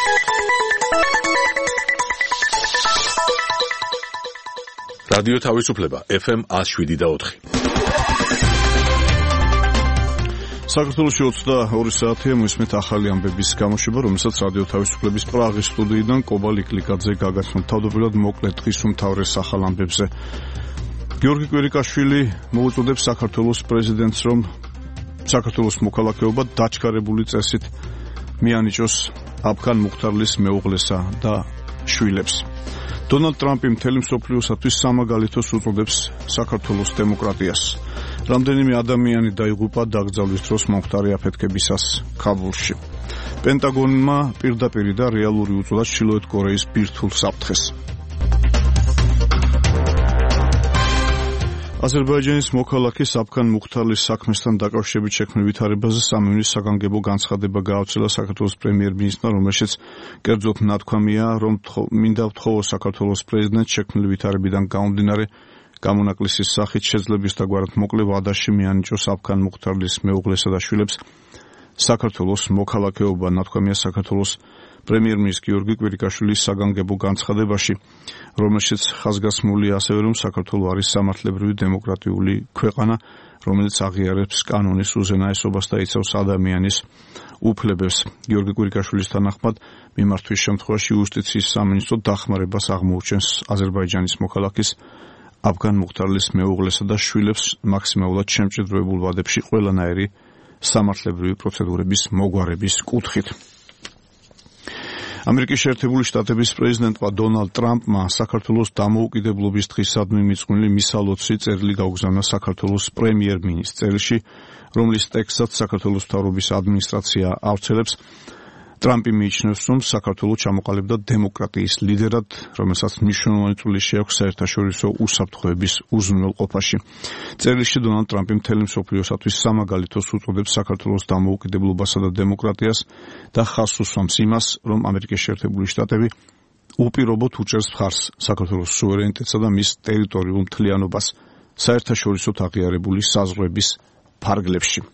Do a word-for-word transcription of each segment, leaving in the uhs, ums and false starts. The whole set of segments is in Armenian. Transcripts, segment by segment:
რადიო თავისუფლება ეფ ემ one oh seven და four. საქართველოში ოცდაორი საათია მოისმენთ ახალი ამბების გამოშვება, რომელსაც რადიო თავისუფლების პრაღის სტუდიიდან კობა ლიკლიკაძე გაგაცნობს. თავდაპირველად მოკლედ დღის უმთავრეს ახალ ამბებზე. გიორგი კვირიკაშვილი მოუწოდებს საქართველოს პრეზიდენტს, რომ საქართველოს მოქალაქეობა დაჩქარებული წესით მიანიჭოს აფგან მუხთარლის მეუღლესა და შვილებს. დონალდ ტრამპი მთელი მსოფლიოსათვის სამაგალითოს უწოდებს საქართველოს დემოკრატიას. რამდენიმე ადამიანი დაიღუპა დაკრძალვის დროს მომხდარი აფეთქებისას ქაბულში. პენტაგონმა პირდაპირ და რეალური უწოდა ჩრდილოეთ კორეის ბირთვულ საფრთხეს. აზერბაიჯანის მოქალაქის აფგან მუხთარლის საქმესთან დაკავშირებით შექმნილ ვითარებაზე სამივნის საგანგებო განცხადება გაავრცელა საქართველოს პრემიერ-მინისტრმა, რომელშიც კერძოდ ნათქვამია, რომ მინდა ვთხოვოს საქართველოს პრეზიდენტს შექმნილი ვითარებიდან გამომდინარე გამონაკლისის სახით შეძლების და გვარად მოკლე ვადაში მიანიჭოს აფგან მუხთარლის მეუღლესა და შვილებს საქართველოს მოქალაქეობა. ნათქვამია საქართველოს პრემიერ-მინისტრის გიორგი კვირიკაშვილის საგანგებო განცხადებაში, რომელშიც ხაზგასმულია ასევე, რომ საქართველო არის სამართლებრივი დემოკრატიული ქვეყანა, რომელიც აღიარებს კანონის უზენაესობას და იცავს ადამიანის უფლებებს. გიორგი კვირიკაშვილის თანახმად, მიმართვის შემთხვევაში იუსტიციის სამინისტრო დახმარებას აღმოუჩენს აზერბაიჯანის მოქალაქის აფგან მუხთარლის მეუღლესა და შვილებს მაქსიმალურად შემჭიდროებულ ვადებში ყველანაირი სამართლებრივი პროცედურების მოგვარების კუთხით. ამერიკის შეერთებული შტატების პრეზიდენტმა დონალდ ტრამპმა საქართველოს დამოუკიდებლობის დღისადმი მიძღვნილი მისალოცი წერილი გაუგზავნა საქართველოს პრემიერ-მინისტრს. წერილში, რომლის ტექსტსაც საქართველოს მთავრობის ადმინისტრაცია ავრცელებს, ტრამპი მიიჩნევს, რომ საქართველო ჩამოყალიბდა დემოკრატიის ლიდერად, რომელსაც მნიშვნელოვანი წვლილი შეაქვს საერთაშორისო უსაფრთხოების უზრუნველყოფაში. წერილში დონალდ ტრამპი მთელი მსოფლიოსათვის სამაგალითოს უწოდებს საქართველოს დამოუკიდებლობასა და დემოკრატიას და ხაზს უსვამს იმას, რომ ამერიკის შეერთებული შტატები უპირობოდ უჭერს მხარს საქართველოს სუვერენიტეტსა და მის ტერიტორიულ მთლიანობას საერთაშორისოდ აღიარებული საზღვრების ფარგლებში.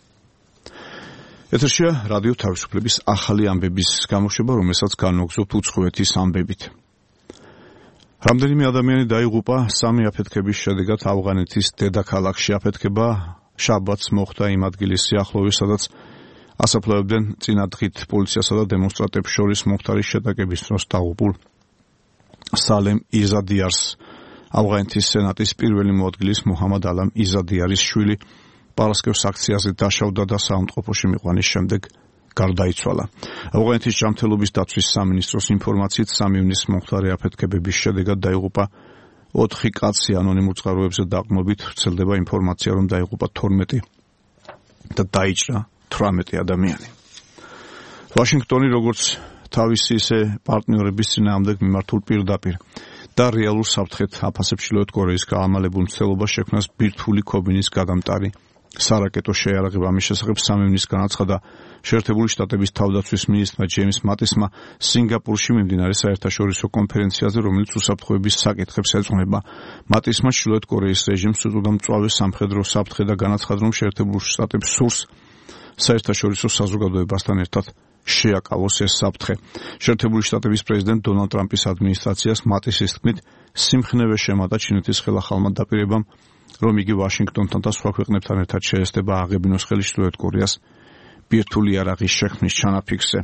ეთერშია რადიო თავისუფლების ახალი ამბების გამოშვება, რომელსაც განვაგრძობთ უცხოეთის ამბებით. რამდენიმე ადამიანი დაიღუპა სამი აფეთქების შედეგად ავღანეთის დედაქალაქში. აფეთქება შაბათს მოხდა იმ ადგილის სიახლოვეს, სადაც ასაფლავებდნენ წინადღით პოლიციასა და დემონსტრანტებს შორის მომხდარი შეტაკების დროს დაღუპულ სალემ იზადიარს. ავღანეთის სენატის პირველი მოადგილის მუჰამად ალამ იზადიარის შვილი პარასკევს აქციაზე დაშავდა და საავადმყოფოში მიყვანის შემდეგ გარდაიცვალა. ავღანეთის ჯანმრთელობის დაცვის სამინისტროს ინფორმაციით, სამი ივნის მომხდარი აფეთქებების შედეგად დაიღუპა ოთხი კაცი. ანონიმურ წყაროებზე დაყრდნობით ვრცელდება ინფორმაცია, რომ დაიღუპა თორმეტი და დაიჭრა თვრამეტი ადამიანი. ვაშინგტონი, როგორც თავისი ისე პარტნიორების წინააღმდეგ მიმართულ პირდაპირ და რეალურ საფრთხეთ აფასებს ჩრდილოეთ კორეის გაამალებულ მცდელობას შექმნას ბირთვული ქობინის გადამტარი სარაკეტო შეიარაღება. ამის შესახებ სამი ივნის განაცხადა შეერთებული შტატების თავდაცვის მინისტრმა ჯეიმს მატისმა სინგაპურში მიმდინარე საერთაშორისო კონფერენციაზე, რომელიც უსაფრთხოების საკითხებს ეძღვნება. მატისმა ჩრდილოეთ კორეის რეჟიმს უწოდა მწვავე სამხედრო საფრთხე და განაცხადა, რომ შეერთებული შტატებს სურს საერთაშორისო საზოგადოებასთან ერთად შეაკავოს ეს საფრთხე. შეერთებული შტატების პრეზიდენტ დონალდ ტრამპის ადმინისტრაციას მატისის თქმით სიმხნევე შემატა ჩინეთის ხელახალმა დაპირებამ, რომ იგი ვაშინგტონთან და სხვა ქვეყნებთან ერთად შეესწება აღებინოს ხელი ჩრდილოეთ კორეას ბირთვული იარაღის შექმნის ჩანაფიქრზე.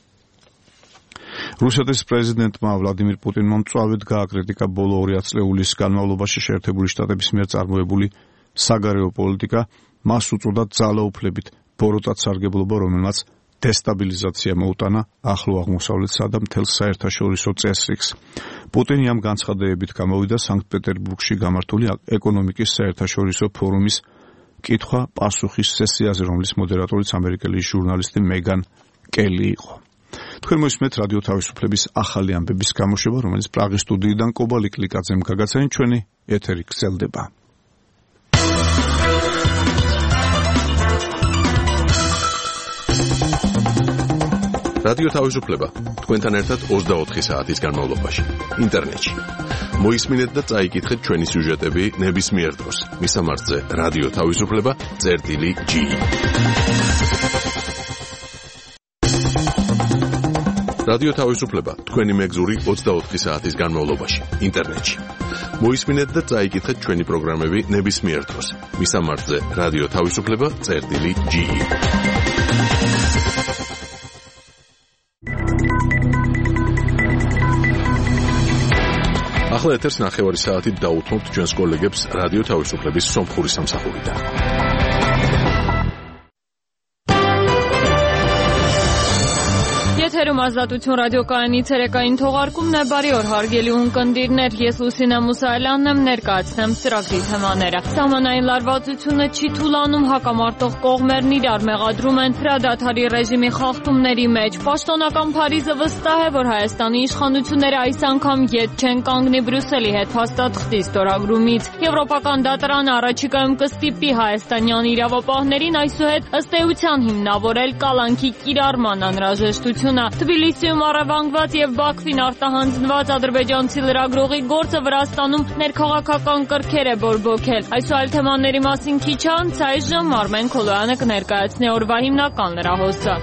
რუსეთის პრეზიდენტმა ვლადიმირ პუტინმა მწვავედ გააკრიტიკა ბოლო ორი ათწლეულის განმავლობაში შეერთებული შტატების მიერ წარმოებული საგარეო პოლიტიკა, მას უწოდა ძალაუფლებით ბოროტად სარგებლობა, რომელმაც დესტაბილიზაცია მოუტანა ახლო აღმოსავლეთსა და მთელ საერთაშორისო წესრიგს. პუტინი ამ განცხადებებით გამოვიდა სანქტ-პეტერბურგში გამართული ეკონომიკის საერთაშორისო ფორუმის კითხვა-პასუხის სესიაზე, რომლის მოდერატორიც ამერიკელი ჟურნალისტი მეგან კელი იყო. თქვენ მოისმენთ რადიო თავისუფლების ახალი ამბების გამოშვება, რომელიც პრაღის სტუდიიდან კობა ლიკლიკაძემ გაგაცანით. ჩვენი ეთერი გრძელდება. რადიო თავისუფლება თქვენთან ერთად ოცდაოთხი საათის განმავლობაში ინტერნეტში. მოისმინეთ და წაიკითხეთ ჩვენი სიუჟეტები ნებისმიერ დროს. მისამართზე რადიო თავისუფლება წერტილი ჯი. რადიო თავისუფლება თქვენი მეგზური ოცდაოთხი საათის განმავლობაში ინტერნეტში. მოისმინეთ და წაიკითხეთ ჩვენი პროგრამები ნებისმიერ დროს. მისამართზე რადიო თავისუფლება წერტილი ჯი. ახლა ეთერს ნახევარი საათით დაუთმობთ ჩვენს კოლეგებს რადიო თავისუფლების სომხური სამსახურიდან. Եթերում ազատություն ռադիոկայանի ցերեկային թողարկումն է, բարի օր հարգելի ունկնդիրներ, ես Լուսինե Մուսայելյանն եմ, ներկայացնեմ ծրագրի թեմաները։ Սահմանային լարվածությունը չի թուլանում, հակամարտող կողմերն իրար մեղադրում են հրադադարի ռեժիմի խախտումների մեջ։ Պաշտոնական Փարիզը վստահ է, որ Հայաստանի իշխանությունները այս անգամ ետ չեն կանգնի Բրյուսելի հետ փաստաթղթի ստորագրումից։ Եվրոպական դատարանը առաջիկայում կստիպի հայաստանյան իրավապահներին այսուհետ ըստ էության հիմնավորել կալանքի կիրառման անհրաժեշտությունը։ Թբիլիսիում առևանգված եւ Բաքվին արտահանձնված ադրբեջանցի լրագրողի գործը Վրաստանում ներքաղաքական կրքեր է բորբոքել։ Այս ու այլ թեմաների մասին քիչ անց այժմ Արմեն Քոլոյանը կներկայացնի օրվա հիմնական լրահոսը։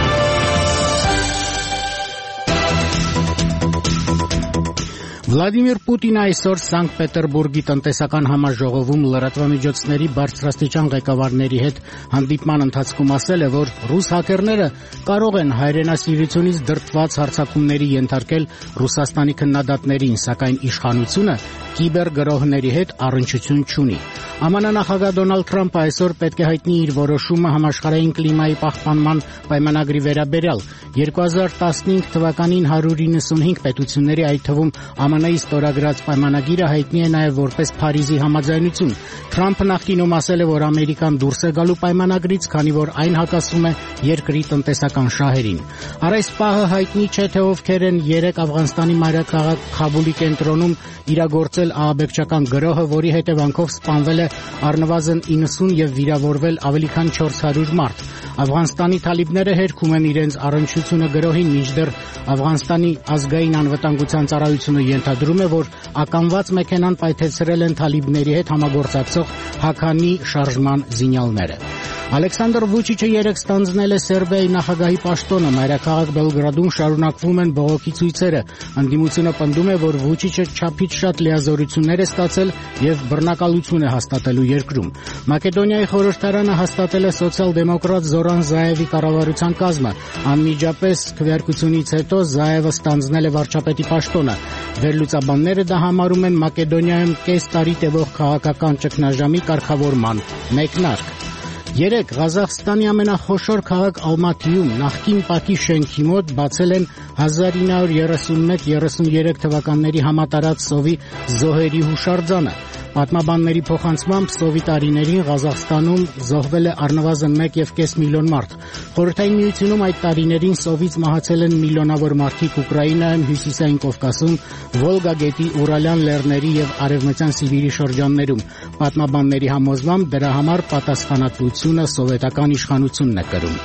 Վլադիմիր Պուտինը այսօր Սանկտ Պետերբուրգի տնտեսական համաժողովում լրատվամիջոցների բարձրաստիճան ղեկավարների հետ հանդիպման ընթացքում ասել է, որ ռուս հակերները կարող են հայրենասիրությունից դրդված հարձակումների ենթարկել Ռուսաստանի քննադատներին, սակայն իշխանությունը կիբերգրոհների հետ առնչություն չունի։ ԱՄՆ նախագահ Դոնալդ Թրամփը այսօր պետք է հայտնի իր որոշումը համաշխարհային կլիմայի պահպանման պայմանագրի վերաբերյալ։ երկու հազար տասնհինգ թվականին հարյուր իննսունհինգ պետությունների, այդ թվում ԱՄՆ-ի ստորագրած պայմանագիրը հայտնի է նաև որպես Փարիզի համաձայնություն։ Թրամփը նախկինում ասել է, որ Ամերիկան դուրս է գալու պայմանագրից, քանի որ այն հակասում է երկրի տնտեսական շահերին։ Առ այս պահը հայտնի չէ, թե ովքեր են երեք Աֆղանստանի մայրաքաղաք Քաբուլի կենտրոնում իրագործել ահաբեկչական գրոհը, որի հետևանքով սպանվել է առնվազն իննսուն եւ վիրավորվել ավելի քան չորս հարյուր մարդ։ Աֆղանստանի թալիբները հերքում են իրենց առնչությունը գրոհին, մինչդեռ Աֆղանստանի ազգային անվտանգության ծառայությունը ենթադրում է, որ ականված մեքենան պայթեցրել են թալիբների հետ համագործակցող Հաքանի շարժման զինյալները։ Ալեքսանդր Վուչիչը երեկ ստանձնել է Սերբիայի նախագահի պաշտոնը։ Մայրաքաղաք Բելգրադում շարունակվում են բողոքի ցույցերը։ Ընդդիմությունը պնդում է, որ Վուչիչը չափից շատ լիազորություններ է ստացել եւ բռնակալություն է հաստատելու երկրում։ Մակեդոնիայի խորհրդարանը հաստատել է սոցիալ-դեմոկրատ Զորան Զայևի կառավարության կազմը։ Անմիջապես քվեարկությունից հետո Զայևը ստանձնել է վարչապետի պաշտոնը։ Վերլուծաբանները դա համարում են Մակեդոնիայում կես տարի տևող քաղաքական ճգնաժամի կարգավորման մեկնարկ։ Երեկ Ղազախստանի ամենախոշոր քաղաք Ալմատիում նախկին ՊԱԿ-ի շենքի մոտ բացել են հազար ինը հարյուր երեսունմեկ երեսուներեք թվականների համատարած սովի զոհերի հուշարձանը։ Պատմաբանների փոխանցմամբ սովի տարիներին Ղազախստանում զոհվել է առնվազն մեկ եւ կես միլիոն մարդ։ Խորհրդային Միությունում այդ տարիներին սովից մահացել են միլիոնավոր մարդիկ Ուկրաինայում, Հյուսիսային Կովկասում, Վոլգա գետի Ուրալյան լեռների եւ Արևմտյան Սիբիրի շրջաններում։ Պատմաբանների համոզմամբ դրա համար պատասխանատվությունը սովետական իշխանությունն է կրում։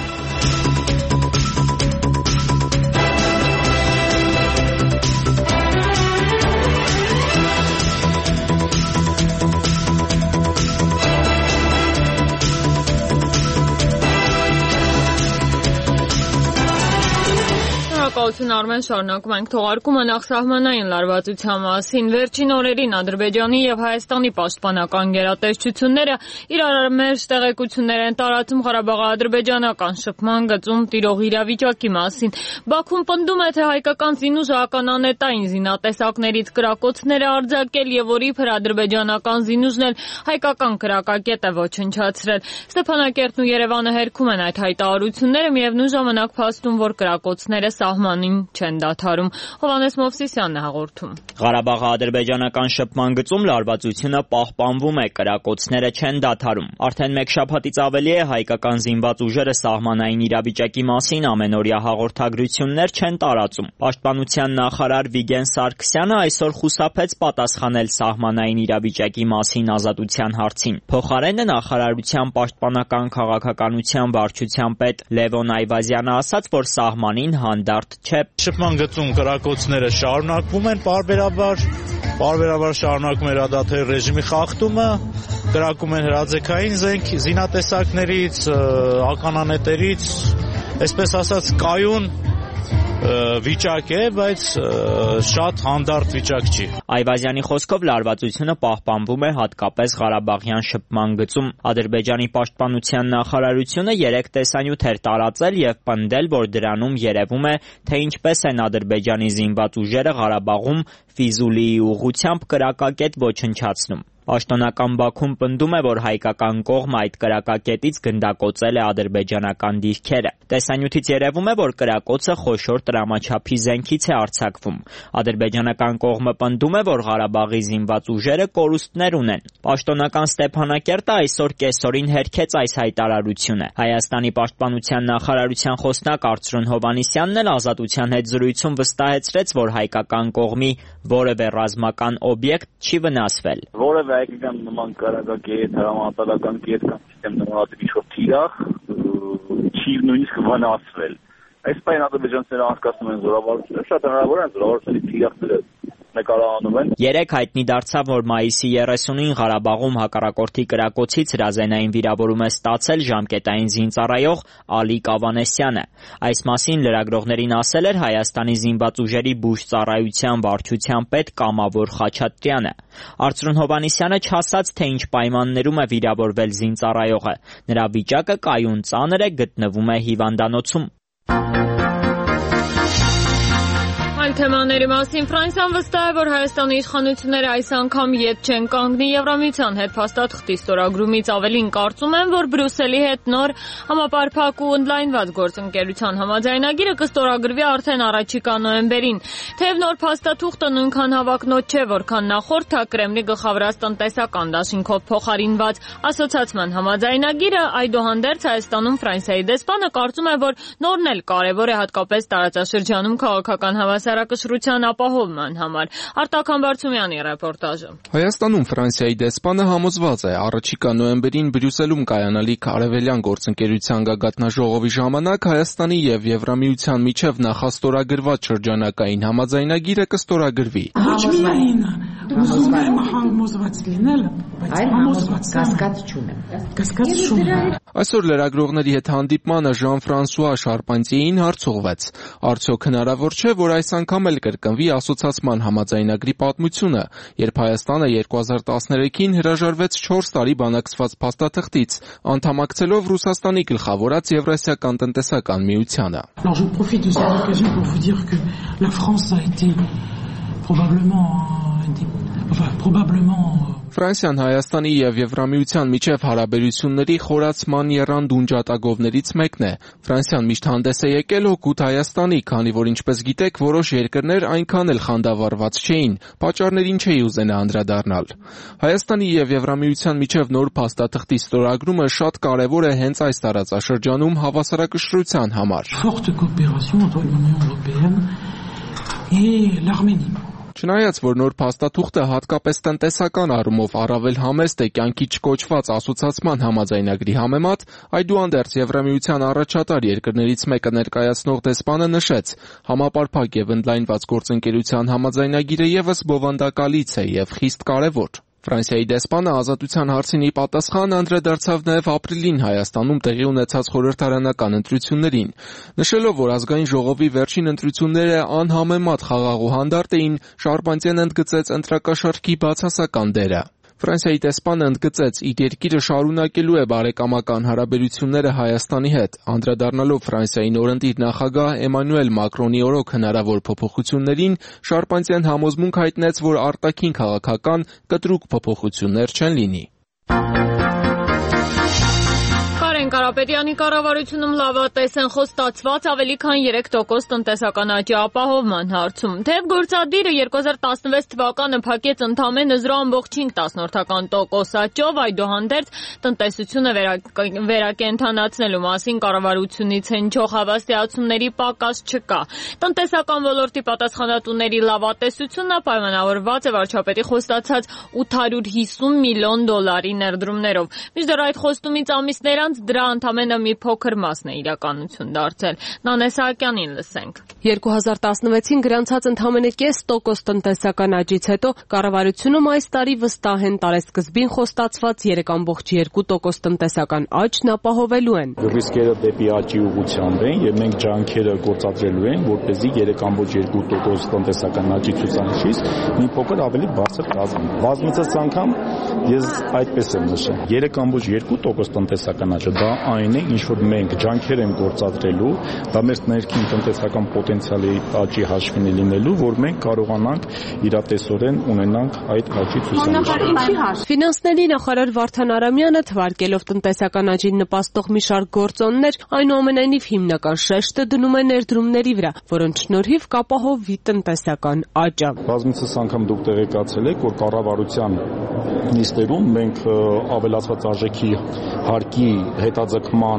Շնորհակալություն Արմեն, շարունակում ենք թողարկումը նախ սահմանային լարվածության մասին։ Վերջին օրերին Ադրբեջանի եւ Հայաստանի պաշտպանական գերատեսչությունները իրարամերժ տեղեկություններ են տարածում Ղարաբաղի-ադրբեջանական շփման գծում տիրող իրավիճակի մասին։ Բաքուն պնդում է, թե հայկական զինուժը ականանետային զինատեսակներից կրակոցներ է արձակել եւ որ իբր ադրբեջանական զինուժն էլ հայկական կրակակետ է ոչնչացրել։ Ստեփանակերտն ու Երևանը հերքում են այդ հայտարարությունները, միևնույն ժամանակ փաստում, որ կրակոցները սահմանին չեն դադարում։ Հովհաննես Մովսիսյանն է հաղորդում։ Ղարաբաղի-ադրբեջանական շփման գծում լարվածությունը պահպանվում է, կրակոցները չեն դադարում։ Արդեն մեկ շաբաթից ավելի է հայկական զինված ուժերը սահմանային իրավիճակի մասին ամենօրյա հաղորդագրություններ չեն տարածում։ Պաշտպանության նախարար Վիգեն Սարգսյանը այսօր խուսափեց պատասխանել սահմանային իրավիճակի մասին Ազատության հարցին։ Փոխարենը նախարարության պաշտպանական քաղաքականության վարչության պետ Լևոն Այվազյանը ասաց, որ սահմանին հանդարտ չէ։ Շփման գծում կրակոցները շարունակվում են պարբերաբար, պարբերաբար շարունակում է հրադադարի ռեժիմի խախտումը, կրակում են հրաձգային զենք, զինատեսակներից, ականանետերից, այսպես ասած կայուն վիճակ է, բայց շատ հանդարտ վիճակ չի։ Այվազյանի խոսքով լարվածությունը պահպանվում է հատկապես Ղարաբաղյան շփման գծում։ Ադրբեջանի պաշտպանության նախարարությունը երեք տեսանյութ էր տարածել եւ պնդել, որ դրանում երևում է, թե ինչպես են Ադրբեջանի զինված ուժերը Ղարաբաղում Ֆիզուլիի ուղղությամբ կրակակետ ոչնչացնում։ Պաշտոնական Բաքուն պնդում է, որ հայկական կողմը այդ կրակակետից գնդակոծել է ադրբեջանական դիրքերը։ Տեսանյութից երևում է, որ կրակոցը խոշոր տրամաչափի զենքից է արձակվում։ Ադրբեջանական կողմը պնդում է, որ Ղարաբաղի զինված ուժերը կորուստներ ունեն։ Պաշտոնական Ստեփանակերտը այսօր կեսօրին հերքեց այս հայտարարությունը։ Հայաստանի պաշտպանության նախարարության խոսնակ Արծրուն Հովհաննիսյանն էլ Ազատության հետ զրույցում վստահեցրեց, որ հայկական կողմի որևէ ռազմական օբյեկտ չի վնասվել։ Որևէ հայկական նման կրակակետ, հրամանատարական կետ կամ սիստեմ նմանատիպ ինչ-որ թիրախ չի նույնիսկ վնասվել։ Այս պայն ադրբեջանցիները անցկացնում են զորավարությունները, շատ հնարավոր է զորավարությունների թիրախները նկարահանում են։ Երեք հայտնի դարձավ, որ մայիսի երեսունին Ղարաբաղում հակառակորդի կրակոցից հրազենային վիրավորում է ստացել ժամկետային զինծառայող Ալիկ Ավանեսյանը։ Այս մասին լրագրողներին ասել էր Հայաստանի զինված ուժերի բուժծառայության վարչության պետ Կամավոր Խաչատրյանը։ Արծրուն Հովհաննիսյանը չասաց, թե ինչ պայմաններում է վիրավորվել զինծառայողը։ Նրա վիճակը կայուն ծանր է, գտնվում է հիվանդանոցում։ Թեմաների մասին Ֆրանսիան վստահ է, որ Հայաստանի իշխանությունները այս անգամ ետ չեն կանգնի Եվրամիության հետ փաստաթղթի ստորագրումից, ավելին կարծում են, որ Բրյուսելի հետ նոր համապարփակ ու ընդլայնված գործընկերության համաձայնագիրը կստորագրվի արդեն առաջիկա նոյեմբերին։ Թեև նոր փաստաթուղթը նույնքան հավակնոտ չէ, որքան նախորդը Կրեմլի գլխավորած տնտեսական դաշինքով փոխարինված ասոցիացիան համաձայնագիրը, այդուհանդերձ Հայաստանում Ֆրանսիայի դեսպանը կարծում է, որ նորն էլ կարևոր է հատկապես տարածաշրջանում քաղաքական հավասար կշռության ապահովման համար։ Արտակ Համբարձումյանի ռեպորտաժը։ Հայաստանում Ֆրանսիայի դեսպանը համոզված է, առաջիկա նոյեմբերին Բրյուսելում կայանալիք արևելյան գործընկերության գագաթնաժողովի ժամանակ Հայաստանի եւ Եվրամիության միջև նախաստորագրված շրջանակային համաձայնագիրը կստորագրվի։ Ոչ միայն ուզում եմ համոզված լինել, բայց համոզված կասկած չունեմ։ Կասկած չունեմ։ Այսօր լրագրողների հետ հանդիպմանը Ժան-Ֆրանսուଆ Շարպանտիեին հարց ուղղվեց. Արդյոք հնարավոր չէ, որ այս անգամ էլ կրկնվի ասոցիացման համաձայնագրի պատմությունը, երբ Հայաստանը երկու հազար տասներեքին հրաժարվեց չորս տարի բանակցված փաստաթղթից, անդամակցելով Ռուսաստանի գլխավորած Եվրասիական տնտեսական միությանը։ Alors je profite de cette occasion pour vous dire que la France a été probablement enfin probablement Ֆրանսիան Հայաստանի եւ Եվրամիության միջև հարաբերությունների խորացման եռանդուն ջատագովներից մեկն է։ Ֆրանսիան միշտ հանդես է եկել օգուտ Հայաստանի, քանի որ ինչպես գիտեք, որոշ երկրներ այնքան էլ խանդավառված չէին, պատճառներին չէի ուզենա անդրադառնալ։ Հայաստանի եւ Եվրամիության միջև նոր փաստաթղթի ստորագրումը շատ կարեւոր է հենց այս տարածաշրջանում հավասարակշռության համար։ Forte coopération entre l'Union européenne et l'Arménie. Չնայած, որ նոր փաստաթուղթը հատկապես տնտեսական առումով առավել համեստ է կյանքի չկոչված ասոցիացման համաձայնագրի համեմատ, այդուհանդերձ Եվրամիության առաջատար երկրներից մեկը ներկայացնող դեսպանը նշեց, համապարփակ եւ ընդլայնված գործընկերության համաձայնագիրը եւս բովանդակալից է եւ խիստ կարեւոր։ Ֆրանսիայի դեսպանը ազատության հարցին ի պատասխան անդրադարձավ նաև ապրիլին Հայաստանում տեղի ունեցած խորհրդարանական ընտրություններին, նշելով, որ ազգային ժողովի վերջին ընտրությունները անհամեմատ խաղաղ ու հանդարտ էին, Շարպանտիեն ընդգծեց ընտրակաշառքի բացասական դերը։ Ֆրանսիայի դեսպանը ընդգծեց, իր երկիրը շարունակելու է բարեկամական հարաբերությունները Հայաստանի հետ, անդրադառնալով Ֆրանսիայի նորընտիր նախագահ Էմանուել Մակրոնի օրոք հնարավոր փոփոխություններին, Շարպանտիեն համոզմունք հայտնեց, որ արտաքին քաղաքական կտրուկ փոփոխություններ չեն լինի։ Կարապետյանի կառավարությունում լավատես են խոստացված ավելի քան երեք տոկոս տնտեսական աճի ապահովման հարցում։ Թեև գործադիրը երկու հազար տասնվեց թվականը փակեց ընդամենը զրո ամբողջ հինգ տոկոս աճով, այդուհանդերձ տնտեսությունը վերակենդանացնելու մասին կառավարությունից հնչող հավաստիացումների պակաս չկա։ Տնտեսական ոլորտի պատասխանատուների լավատեսությունը պայմանավորված է վարչապետի խոստացած ութ հարյուր հիսուն միլիոն դոլարի ներդրումներով։ Մինչդեռ այդ խոստումից ամիսներ անց դրա դա ընդամենը մի փոքր մասն է իրականություն դարձել։ Նանե Սահակյանին լսենք։ երկու հազար տասնվեցին գրանցած ընդամենը կես տոկոս տնտեսական աճից հետո կառավարությունում այս տարի վստահ են տարեսկզբին խոստացված երեք կόμք երկու տոկոս տնտեսական աճն ապահովելու են։ Ռիսկերը դեպի աճի ուղղությամբ են եւ մենք ջանքերը գործադրելու ենք, որպեսզի երեք կόμք երկու տոկոս տնտեսական աճի ցուցանիշից մի փոքր ավելի բարձր կազմի։ Բազմիցս անգամ ես այդպես եմ նշել։ երեք կόμք երկու տոկոս տնտեսական աճը դա այն է, ինչ որ մենք ջանքեր ենք գործադրելու, դա մեր ներքին տնտեսական պոտենցիալի աճի հաշվին է լինելու, որ մենք կարողանանք իրատեսորեն ունենանք այդ աճի ցուցանիշը։ Ֆինանսների նախարար Վարդան Արամյանը թվարկելով տնտեսական աճին նպաստող մի շարք գործոններ, այնուամենայնիվ հիմնական շեշտը դնում է ներդրումների վրա, որոնց շնորհիվ կապահովվի տնտեսական աճը։ Բազմիցս անգամ դուք տեղեկացել եք, որ կառավարության նիստերում մենք ավելացված արժեքի հարկի հետաձգման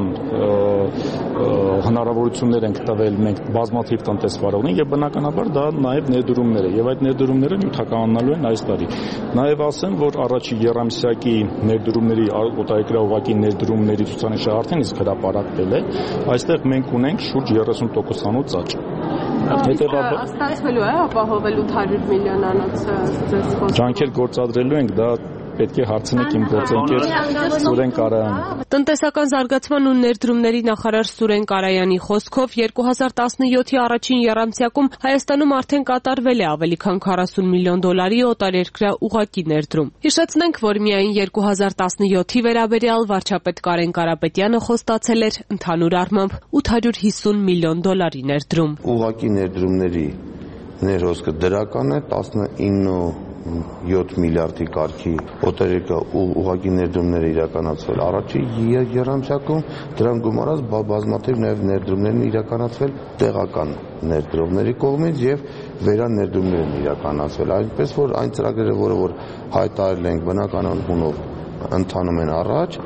հնարավորություններ ենք տվել մենք բազմաթիվ տնտեսվարողներին եւ բնականաբար դա նաեւ ներդրումներ է եւ այդ ներդրումները նյութականանալու են այս տարի։ Նաեւ ասեմ, որ առաջի եռամսյակի ներդրումների օտարերկրաուղակի ներդրումների ցուցանիշը արդեն իսկ հրապարակվել է։ Այստեղ մենք ունենք շուրջ երեսուն տոկոսանոց աճ։ Հետևաբար ստացվելու է ապահովել ութ հարյուր միլիոնանոց ձեզ խոսքը։ Ջանքեր գործադրելու ենք, դա պետք է հարցնեք իմ գործընկեր Սուրեն Կարայանին։ Տնտեսական զարգացման ու ներդրումների նախարար Սուրեն Կարայանի խոսքով երկու հազար տասնյոթի առաջին եռամսյակում Հայաստանում արդեն կատարվել է ավելի քան քառասուն միլիոն դոլարի օտարերկրյա ուղղակի ներդրում։ Հիշեցնենք, որ միայն երկու հազար տասնյոթի վերաբերյալ վարչապետ Կարեն Կարապետյանը խոստացել էր ընդհանուր առմամբ ութ հարյուր հիսուն միլիոն դոլարի ներդրում։ Ուղղակի ներդրումների ներհոսքը դրական է տասնինը յոթ միլիարդի կարգի օտարերկրյա ուղղակի ներդրումները իրականացվել առաջի եռամսյակում, դրան գումարած բազմաթիվ նաև ներդրումներ են իրականացվել տեղական ներդրողների կողմից եւ վերաներդրումներ են իրականացվել, այնպես որ այն ծրագրերը, որը որ հայտարարել ենք բնականon հունով ընթանում են առաջ։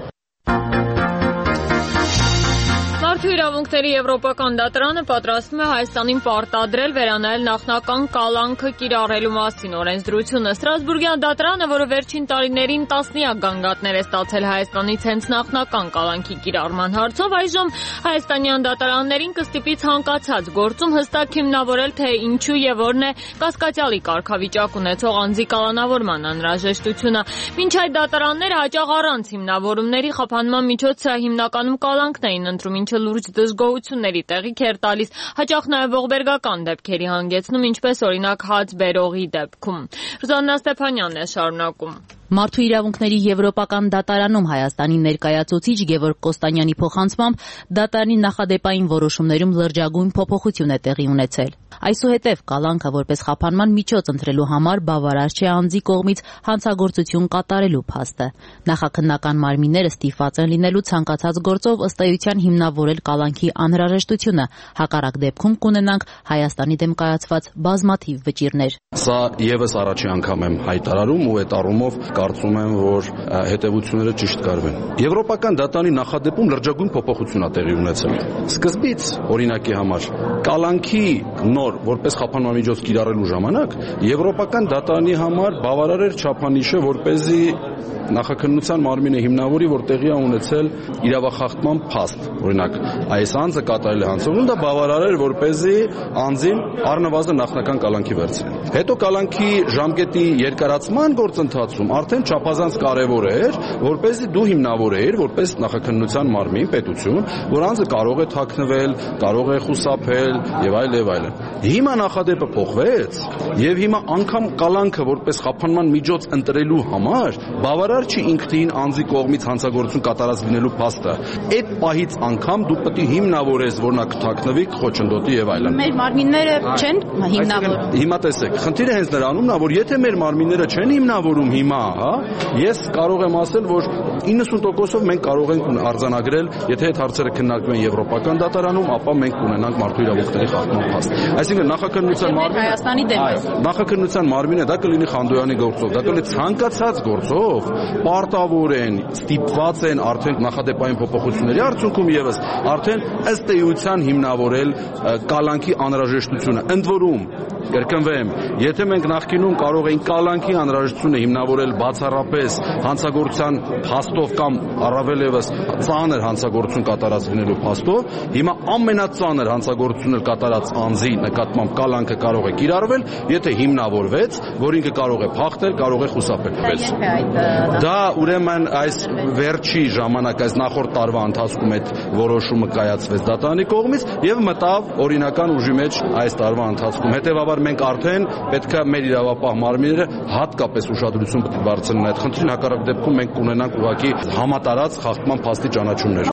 Մարդու իրավունքների եվրոպական դատարանը պատրաստվում է Հայաստանին պարտադրել վերանայել նախնական կալանքը կիրառելու մասին օրենսդրությունը։ Ստրասբուրգյան դատարանը, որը վերջին տարիներին տասնյակ գանգատներ է ստացել Հայաստանից հենց նախնական կալանքի կիրառման հարցով, այժմ հայաստանյան դատարաններին կստիպի ցանկացած գործում հստակ հիմնավորել, թե ինչու եւ որն է կասկածյալի կարգավիճակ ունեցող անձի կալանավորման անհրաժեշտությունը։ Մինչ այդ դատարանները հաճախ առանց հիմնավորումների խափանման միջոցը հիմնականում կալանքն էին ընտրում, ինչը լուրջ դժգոհությունների տեղիք էր տալիս, հաճախ նաև ողբերգական դեպքերի հանգեցնում, ինչպես օրինակ հաց բերողի դեպքում։ Ռուզաննա Ստեփանյանն է շարունակում։ Մարդու իրավունքների եվրոպական դատարանում Հայաստանի ներկայացուցիչ Գևորգ Կոստանյանի փոխանցմամբ դատարանի նախադեպային որոշումներում լրջագույն փոփոխություն է տեղի ունեցել։ Այսուհետև կալանքը որպես խափանման միջոց ընտրելու համար բավարար չէ անձի կողմից հանցագործություն կատարելու փաստը։ Նախաքննական մարմինները ստիպված են լինելու ցանկացած գործով ըստ էության հիմնավորել կալանքի անհրաժեշտությունը, հակառակ դեպքում կունենանք Հայաստանի դեմ կայացված բազմաթիվ վճիռներ։ Սա եւս առաջի անգամ եմ հայտարարում ու այդ առումով կարծում եմ, որ հետևությունները ճիշտ կարվեն։ Եվրոպական դատարանի նախադեպում լրջագույն փոփոխություն է տեղի ունեցել։ Սկզբից, օրինակի համար, կալանքի նոր որպես խափանման միջոց կիրառելու ժամանակ Եվրոպական դատարանի համար բավարար էր չափանիշը, որպեսզի նախաքննության մարմինը հիմնավորի, որ տեղի է ունեցել իրավախախտման փաստ։ Օրինակ, այս անձը կատարել է հանցագործություն, դա բավարար էր, որպեսզի անձին առնվազն նախնական կալանքի վերցնեն։ Հետո կալանքի ժամկետի երկարացման գործընթացում արդեն չափազանց կարևոր էր, որպեսզի դու հիմնավորեիր, որպես նախաքննության մարմին, պետություն, որ անձը կարող է թաքնվել, կարող է խուսափել եւ այլ եւ այլն։ Հիմա նախադեպը փոխվեց եւ հիմա անգամ կալանքը որպես խափանման միջոց ընտրելու համար բավարար չի ինքնին անձի կողմից հանցագործություն կատարած լինելու փաստը։ Այդ պահից անգամ դու պետք է հիմնավորես, որ նա կթաքնվի, կխոչընդոտի եւ այլն։ Մեր մարմինները չեն հիմնավորում։ Հիմա տեսեք, խնդիրը հենց նրանումն է, որ եթե մեր մարմինները չեն հիմնավորում հիմա, հա, ես կարող եմ ասել, որ իննսուն տոկոսով մենք կարող ենք արձանագրել, եթե այդ հարցերը քննարկվեն եվրոպական դատարանում, ապա մենք կունենանք մարդու իրավունքների խախտման փաստ։ Այսինքն նախաքննության մարմինը Հայաստանի դեմ է։ Նախաքննության մարմինը դա կլինի Խանդոյանի գործով, դա կլինի ցանկացած գործով, պարտավոր են, ստիպված են արդեն նախադեպային փոփոխությունների արդյունքում եւս արդեն ըստ էության հիմնավորել կալանքի անհրաժեշտությունը։ Ընդ որում Կրկնվեմ, եթե մենք նախկինում կարող էինք կալանքի անհրաժեշտությունը հիմնավորել բացառապես հանցագործության փաստով կամ առավել եւս ծանր հանցագործություն կատարած լինելու փաստով, հիմա ամենածանր հանցագործությունը կատարած անձի նկատմամբ կալանքը կարող է կիրառվել, եթե հիմնավորվեց, որ ինքը կարող է փախնել, կարող է խուսափել։ Դա ուրեմն այս վերջի ժամանակ, այս նախորդ տարվա ընթացքում այդ որոշումը կայացվեց դատարանի կողմից եւ մտավ օրինական ուժի մեջ այս տարվա ընթացքում։ Հետևաբար մենք արդեն պետք է մեր իրավապահ մարմինները հատկապես ուշադրություն պետք է դարձնեն այդ խնդրին, հակառակ դեպքում մենք կունենանք ուղղակի համատարած խախտման փաստի ճանաչումներ։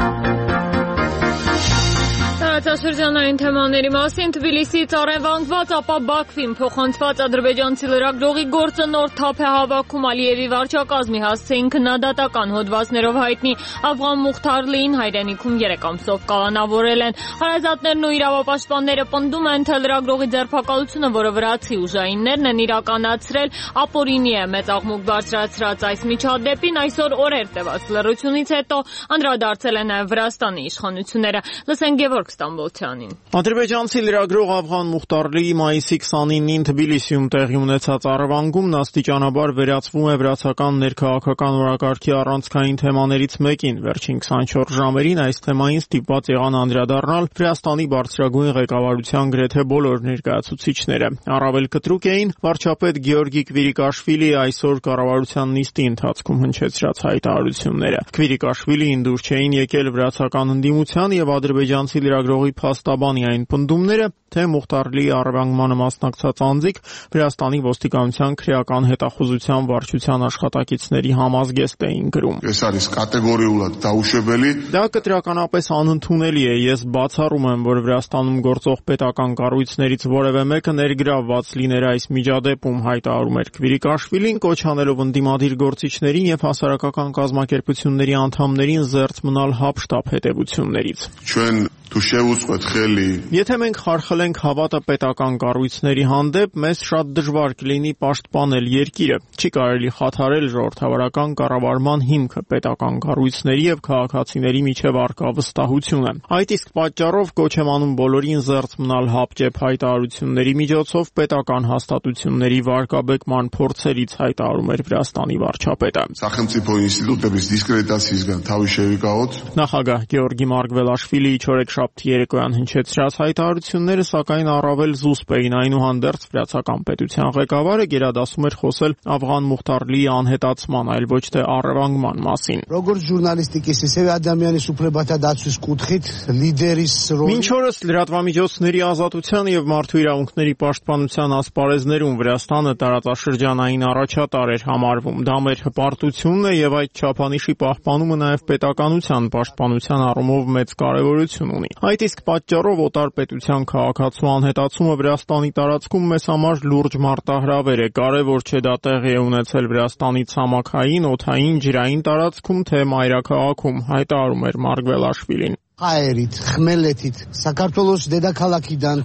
Տարածաշրջանային թեմաների մասին Թբիլիսիից առևանգված, ապա Բաքվին փոխանցված ադրբեջանցի լրագրողի գործը նոր թափ է հավաքում Ալիևի վարչակազմի հասցեին քննադատական հոդվածներով հայտնի Աֆղան Մուխթարլիին հայրենիքում երեք ամսով կալանավորել են։ Հարազատներն ու իրավապաշտպանները պնդում են, թե լրագրողի ձերբակալությունը, որը վրացի ուժայիններն են իրականացրել, ապօրինի է։ Մեծ աղմուկ բարձրացրած այս միջադեպին այսօր օրեր տևած լռությունից հետո անդրադարձել են նաև Վրաստանի իշխանությունները։ Լսենք Գևորգ Ստամբոլցյանին։ Ադրբեջանցի լրագրող Աֆղան Մուխտարլիի մայիսի քսանինին Թբիլիսիում տեղի ունեցած առևանգումն աստիճանաբար վերածվում է վրացական ներքաղաքական օրակարգի առանցքային թեմաներից մեկին։ Վերջին քսանչորս ժամերին այս թեմային ստիպված եղան անդրադառնալ Վրաստանի բարձրագույն ղեկավարության գրեթե բոլոր ներկայացուցիչները։ Առավել կտրուկ էին վարչապետ Գեորգի Քվիրիկաշվիլի այսօր կառավարության նիստի ընթացքում հնչեցրած հայտարարությունները։ Քվիրիկաշվիլիին դուր չէին եկել վրացական ընդդիմության եւ ադրբեջանցի լրագրողի փաստաբանի այն պնդումները, թե Մուխտարլիի առևանգմանը մասնակցած անձիկ Վրաստանի ոստիկանության քրեական հետախուզության վարչության աշխատակիցների համազգեստ էին գրում։ Ეს არის կատեգորիულად დაუშვებელი։ Դա կտրականապես անընդունելի է։ Ես բացառում եմ, որ Վրաստանում գործող պետական կառույցներից որևէ մեկը ներգրավված լիներ այս միջադեպում, հայտարարում էր Քվիրիկաշվիլին, կոչ անելով ընդդիմադիր գործիչներին եւ հասարակական կազմակերպությունների անդամներին զերծ մնալ հապշտապ հետևություններից։ Ჩვენ თუ შევუწყოთ ხელი Եթե մենք խարխլենք հավատը պետական կառույցների հանդեպ, մեզ շատ դժվար կլինի պաշտպանել երկիրը։ Չի կարելի խաթարել ժողովրդավարական կառավարման հիմքը, պետական կառույցների եւ քաղաքացիների միջև առկա վստահությունը։ Այդ իսկ պատճառով կոչ եմ անում բոլորին զերծ մնալ հապճեպ հայտարարությունների միջոցով պետական հաստատությունների վարկաբեկման փորձերից, հայտարարում էր Վրաստանի վարչապետը։ სახელმწიფო ინსტიტუტების դիսկրედიტაციისგან თავი შევიკავოთ։ Նախագահ Գեորգի Մարգվելաշվիլիի չորեքշաբթի երեկոյան հնչեցրած հայտարարությունները սակայն առավել զուսպ էին, այնուհանդերձ վրացական պետության ղեկավարը գերադասում էր խոսել Աֆղան Մուխտարլիի անհետացման, այլ ոչ թե առևանգման մասին։ Როგორც ժուրնալիստიკის, ისევე ადამიანის უფლებათა դაცვის կუთხით լիդերის ռոլը Մինչ օրս լրատվամիջոցների ազատության եւ մարդու իրավունքների պաշտպանության ասպարեզներում Վրաստանը տարածաշրջանային առաջատար էր համարվում։ Դա մեր հպարտությունն է եւ այդ չափանիշի պահպանումը նաեւ պետականության պաշտպանության առումով մեծ կարեւորություն ունի։ Այդ իսկ պատճառով օտար պետության քաղաքացու անհետացումը Վրաստանի տարածքում մեզ համար լուրջ մարտահրավեր է։ Կարևոր չէ դա տեղի է ունեցել Վրաստանի ցամաքային, օդային, ջրային տարածքում, թե մայրաքաղաքում, հայտարարում էր Մարգվելաշվիլին։ Հայերից, Խմելեթից, Սակարտոլոս դედակալակიდან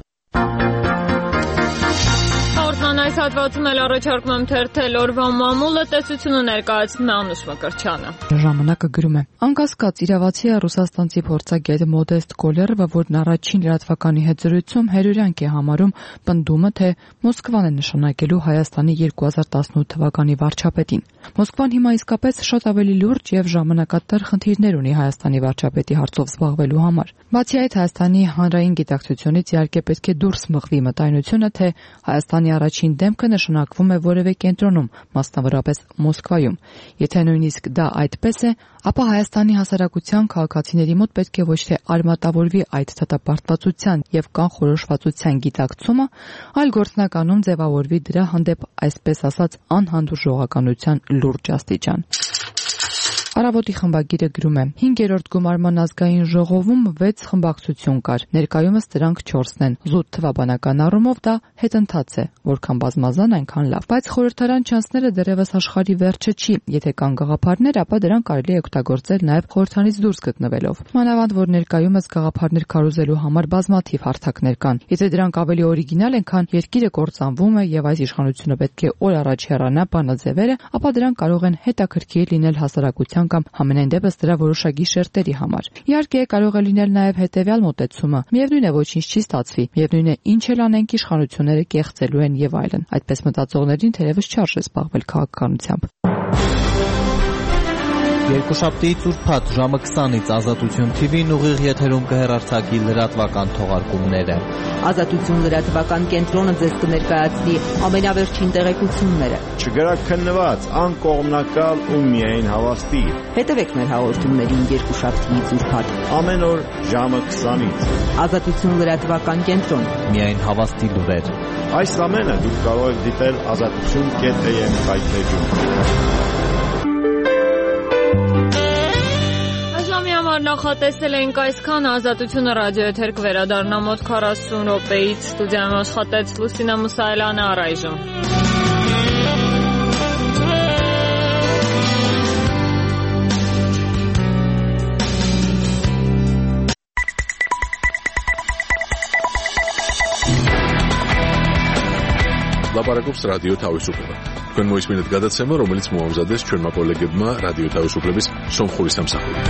Այս հատվածում էլ առաջարկում եմ թերթել օրվա մամուլը, տեսությունը ներկայացնում է Անուշ Մկրտչյանը։ Ժամանակը գրում է. Անկասկած իրավացի է ռուսաստանցի փորձագետ Մոդեստ Կոլերովը, որն առաջին լրատվականի հետ զրույցում հետևանք է համարում պնդումը, թե Մոսկվան է նշանակելու Հայաստանի երկու հազար տասնութ թվականի վարչապետին։ Մոսկվան հիմա իսկապես շատ ավելի լուրջ եւ ժամանակատար խնդիրներ ունի Հայաստանի վարչապետի հարցով զբաղվելու համար։ Բացի այդ, Հայաստանի հանրային գիտակցությունից իհարկե պետք է դուրս մղվի մտայնությունը, թե Հայաստանի առաջին դեմքը նշանակվում է որևէ կենտրոնում, մասնավորապես Մոսկվայում։ Եթե նույնիսկ դա այդպես է, ապա Հայաստանի հասարակության քաղաքացիների մոտ պետք է ոչ թե արմատավորվի այդ դատապարտվածության եւ կանխորոշվածության գիտակցումը, այլ գործնականում ձևավորվի դրա հանդեպ այսպես ասած անհանդուրժողականության լուրջ աստիճան։ Առավոտի խմբագիրը գրում է. հինգերորդ գումարման ազգային ժողովում վեց խմբակցություն կար։ Ներկայումս դրանք չորսն են։ Զուտ թվաբանական առումով դա հետընթաց է, որքան բազմազան, այնքան լավ։ Բայց խորհրդարան չանցները դեռևս աշխարհի վերջը չի։ Եթե կան գաղափարներ, ապա դրանք կարելի է օգտագործել նաև խորհրդանից դուրս գտնվելով։ Մանավանդ որ ներկայումս գաղափարներ քարոզելու համար բազմաթիվ հարթակներ կան։ Եթե դրանք ավելի օրիգինալ են, քան երկիրը կործանվում է եւ այս իշխանությունը պետք է օր առաջ հեռանա բանաձևերը, ապա դրանք կարող են հետաքրքիր լինել հասարակության կամ համենայն դեպս դրա որոշակի շերտերի համար։ Իհարկե, կարող է լինել նաև հետեւյալ մոտեցումը. միևնույն է ոչինչ չի ստացվի, միևնույն է ինչ էլ անենք իշխանությունները կեղծելու են եւ այլն։ Այդպես մտածողներին թերևս չարժե զբաղվել քաղաքականությամբ։ Երկուշաբթի ծուրփաթ ժամը քսանից Ազատություն Թի Վին ուղիղ եթերում կհեռարձակի լրատվական թողարկումները։ Ազատություն լրատվական կենտրոնը ձեզ կներկայացնի ամենավերջին տեղեկությունները։ Չգրաքննված, անկողմնակալ ու միայն հավաստի։ Հետևեք մեր հաղորդումներին երկուշաբթի ծուրփաթ ամեն օր ժամը քսանից։ Ազատություն լրատվական կենտրոն։ Միայն հավաստի լուրեր։ Այս ամենը դուք կարող եք դիտել ազատություն կետ էյ էմ հայտնեջում։ Նախատեսել ենք այսքան Ազատությունը ռադիոեթեր կվերադառնա մոտ քառասուն րոպեից ստուդիայում աշխատեց Լուսինա Մուսայելյանը առայժմ։ Լապարակობს ռադիո თავისუფლება։ Თქვენ მოისმინეთ გადაცემა, რომელიც მოამზადეს ჩვენმა კოლეგებმა რადიო თავისუფლების სომხური სამსახურით.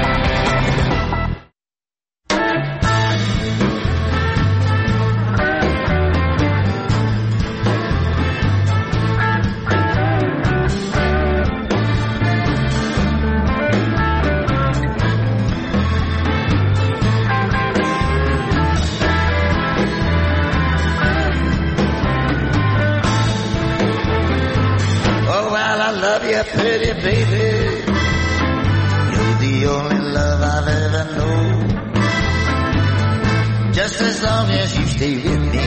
Pretty baby, you're the only love I've ever known. Just as long as you stay with me,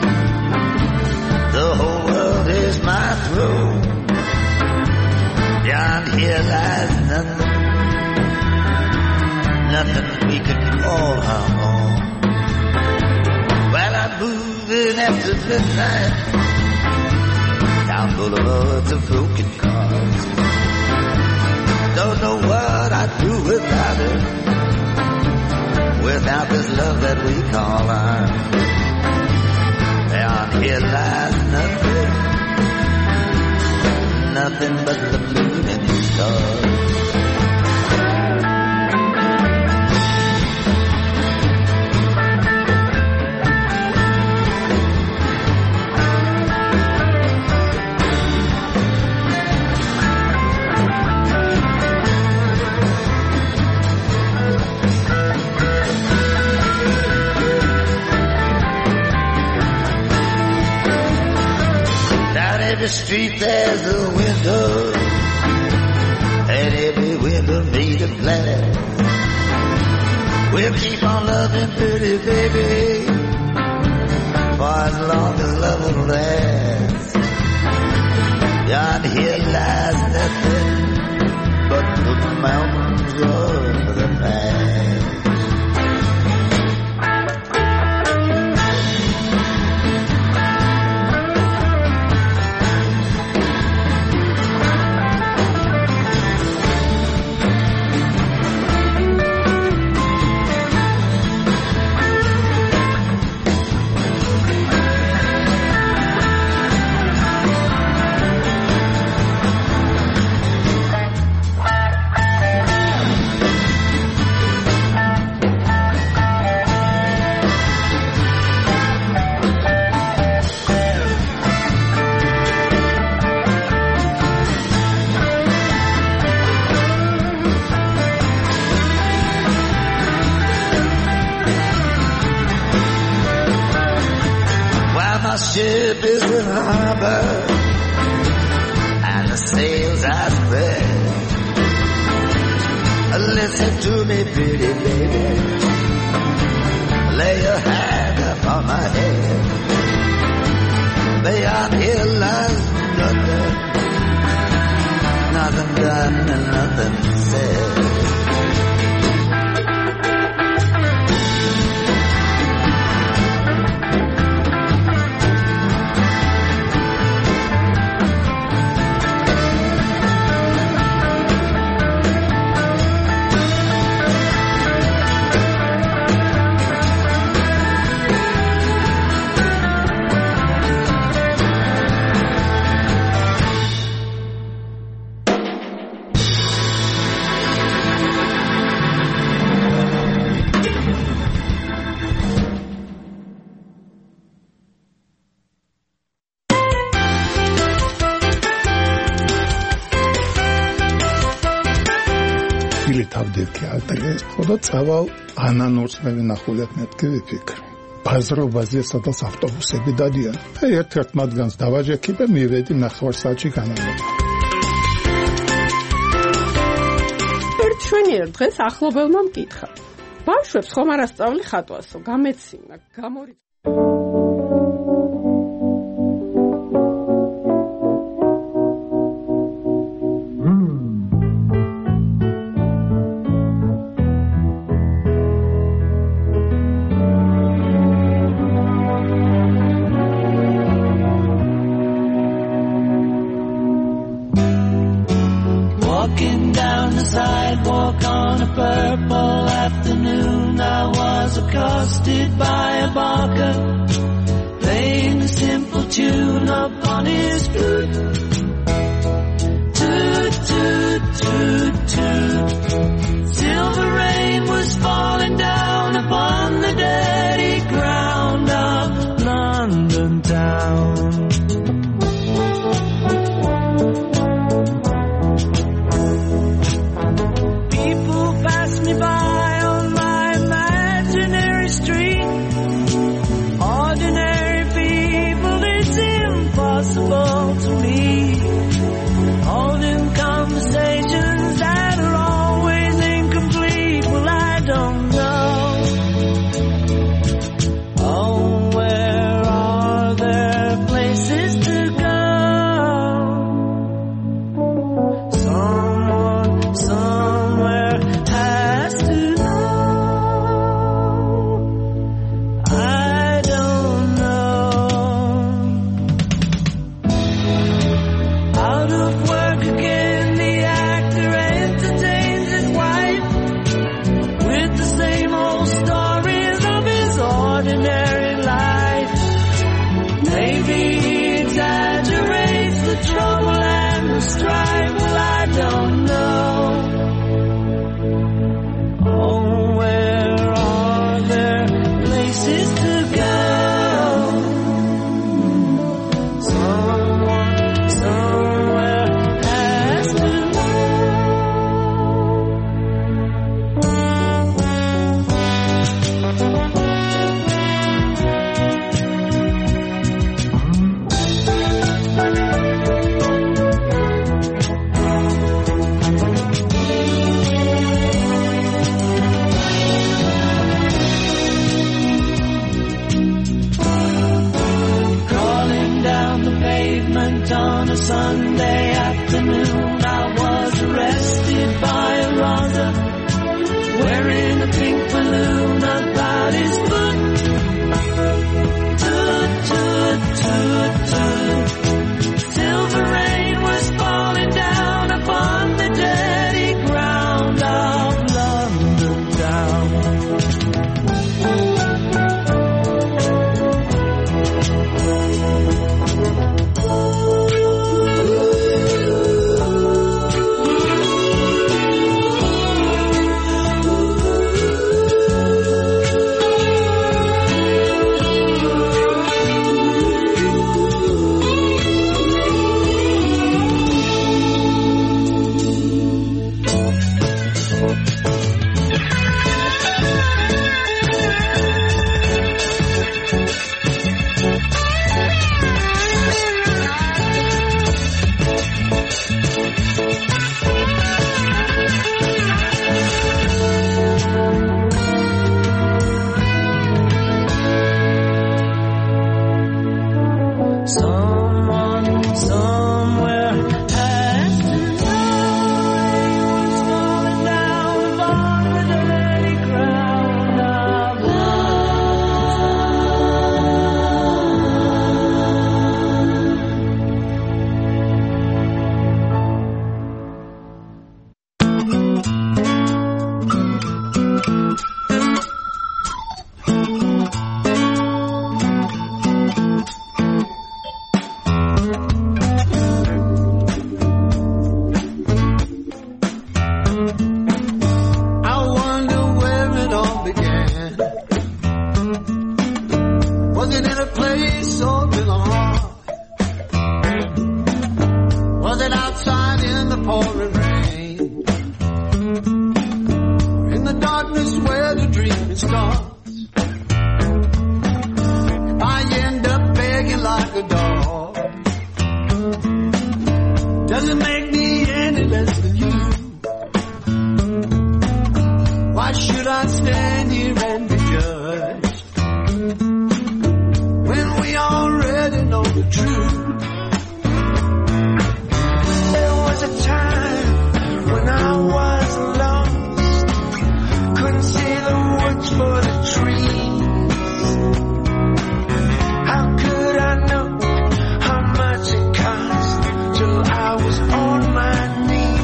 the whole world is my throne. Beyond here lies nothing, nothing we could call our own. While I'm moving after midnight down boulevards of broken cars, don't know what I'd do without it, without this love that we call ours. Beyond here lies nothing, nothing but the moon and the stars. Every street there's a window, and every window made of glass. We'll keep on loving pretty baby for as long as love will last. Beyond here lies nothing but the mountains of the past. Ship is in harbor and the sails are spread. Listen to me, pretty baby, lay your hand upon my head. Beyond here lies nothing, nothing done and nothing said. თავდეთქი ალტეგეს ხოდა წავალ ანანურს მე ვინახულებ მეთქი ვიფიქრე ბაზრობაზე სადაც ავტობუსები დადიან და ერთ-ერთ მათგანს დავაჯექი და მივედი ნახევარსაათში განამება ერთ შვენიერ დღეს ახლობელმა მკითხა ბავშვებს ხომ არ ასწავლი ხატვასო გამეცინა გამორი sidewalk on a purple afternoon I was accosted by a barker playing a simple tune upon his flute toot toot toot toot silver rain was falling down upon the dirty ground of London town. Me by on my imaginary street ordinary people it's impossible to meet holding conversations that are always incomplete well I don't know oh where are there places to go someone somewhere on a Sunday afternoon I was arrested by a robber wearing a pink balloon about his foot toot toot toot toot silver rain was falling down upon the dirty ground of London town. Ooh. Was it in a place or in a heart? Was it outside in the pouring rain? Or in the darkness where the dream starts? If I end up begging like a dog, does it make me any less than you? Why should I stand here and be judged when we already know the truth? There was a time when I was lost, couldn't see the woods for the trees. How could I know how much it cost till I was on my knees?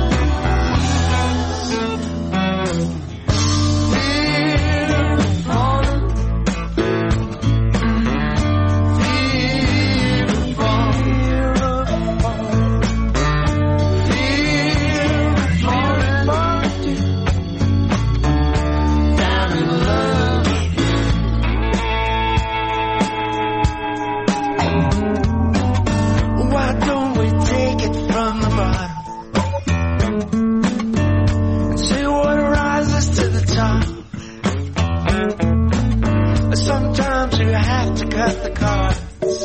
Sometimes you have to cut the cards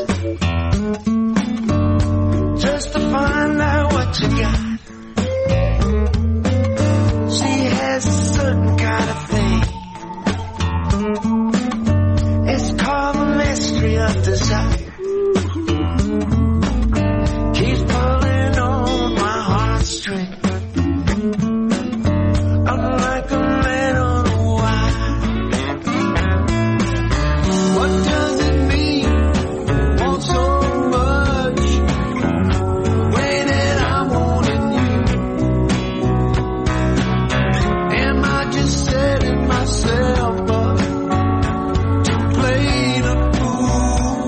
just to find out what you got. She has a certain kind of thing. It's called the mystery of desire. Keeps pulling on my heartstrings. I'm like a man on a wire. What does it mean? Want so much, way that I wanted you. Am I just setting myself up to play the fool?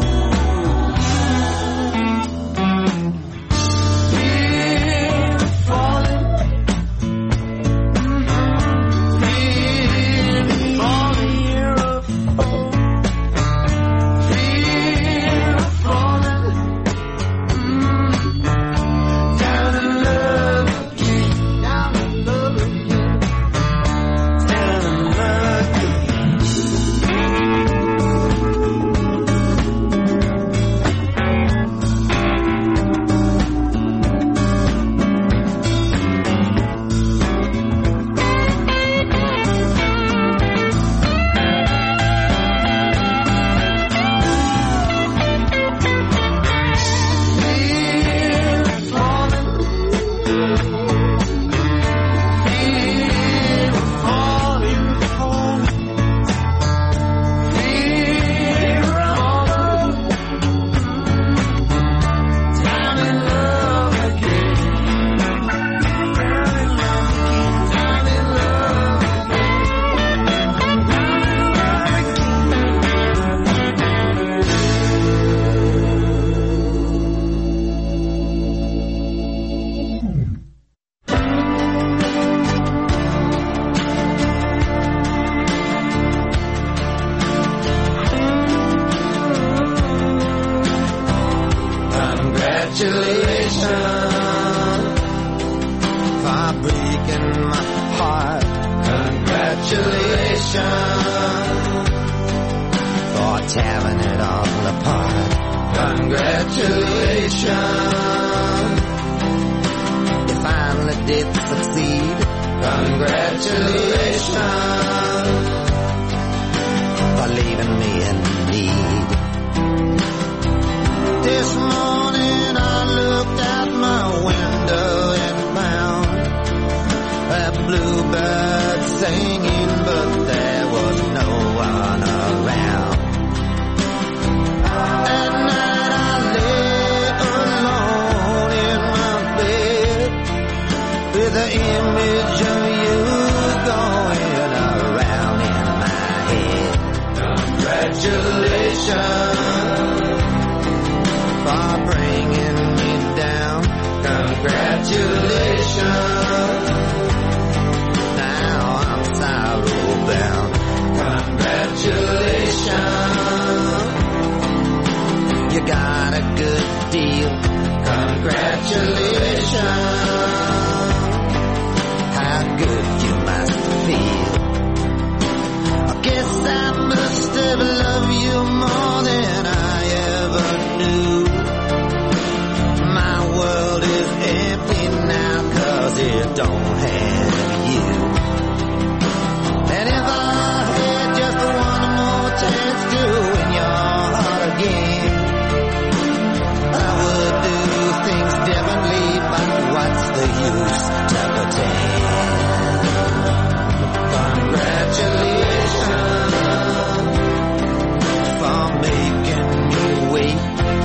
Here falling, here falling, here up. Congratulations for breaking my heart. Congratulations for tearing it all apart. Congratulations, you finally did succeed. Congratulations for leaving me in need. This morning I looked out my window and found a bluebird singing, but there was no one around. At night I lay alone in my bed with the image of you going around in my head. Congratulations for bringing me down. Congratulations, now I'm sorrow bound. Congratulations. deal. Congratulations. How good you must feel. I guess I must have loved you more than I ever knew. My world is empty now 'cause it don't have you. And if I had just one more chance to win your heart again, I would do things differently, but what's the use to pretend? Congratulations for making me wait.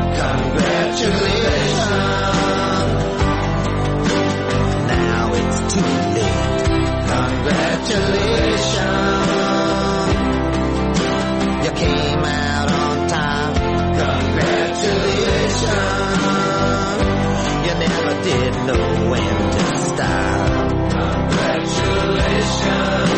Congratulations. Now it's too late. Congratulations. You came out on top. Congratulations. You never did know when to stop. Congratulations.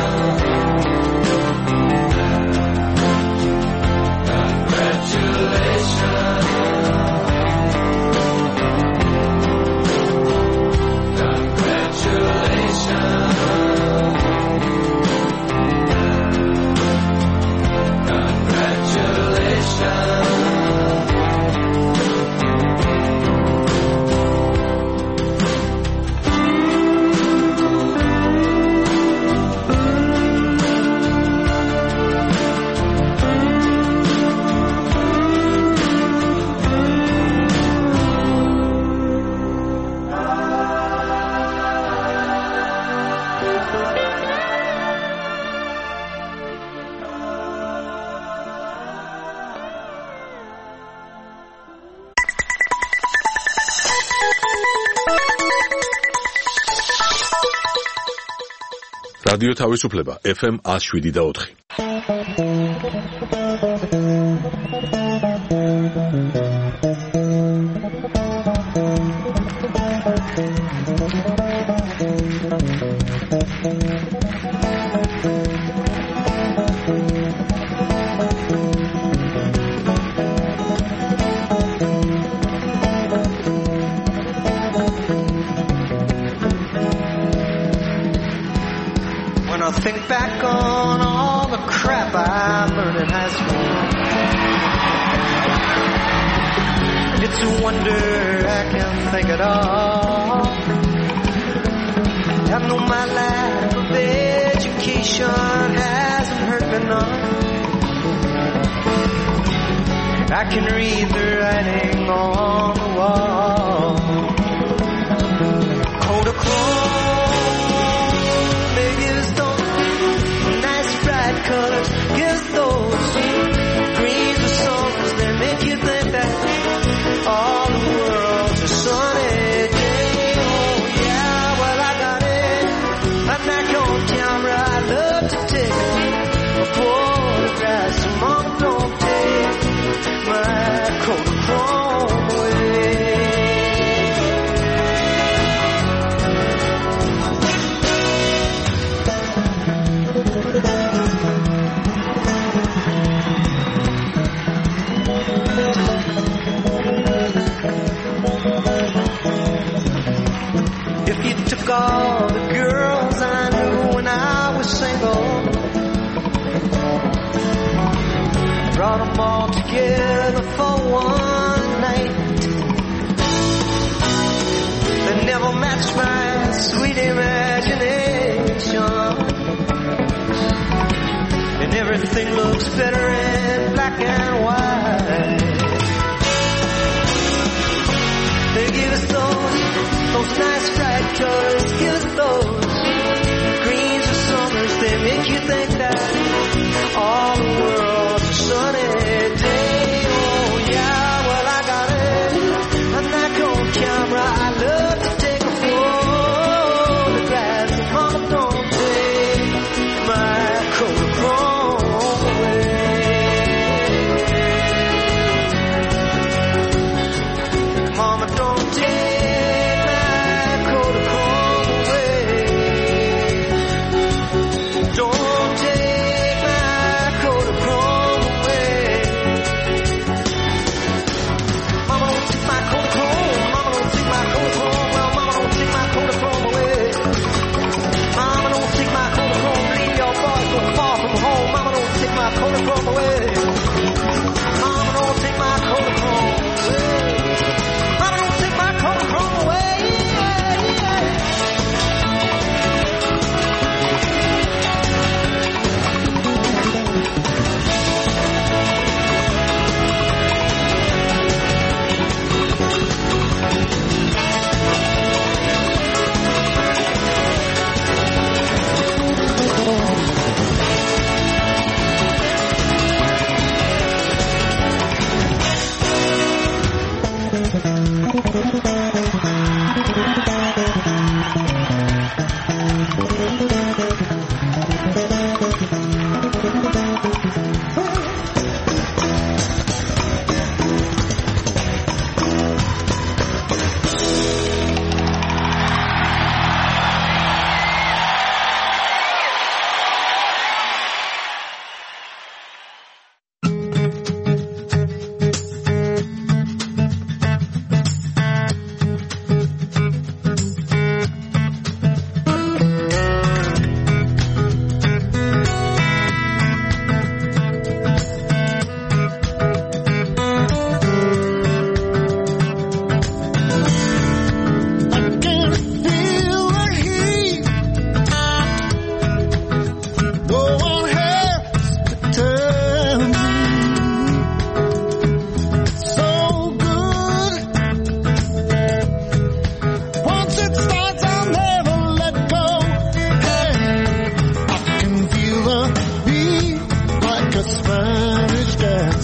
რადიო თავისუფლება ეფ ემ one oh seven და four. I think back on all the crap I learned in high school. It's a wonder I can think it all. I know my lack of education hasn't hurt me none. I can read the writing on the wall. Cold or colors, give those greens or songs that make you think that all the world's a sunny day. Oh yeah, well I got it. I'm back on camera. I love to take a photograph. Some mom don't take my Kodachrome away. Took all the girls I knew when I was single, brought them all together for one night. They never matched my sweet imagination, and everything looks better in black and white. They give us those Those nice bright colors, give us those greens or summers. They make you think that all the world's a sunny day. Oh yeah, well I got it. I'm not on camera. I love to take a photograph. Mama don't take my Kodachrome away.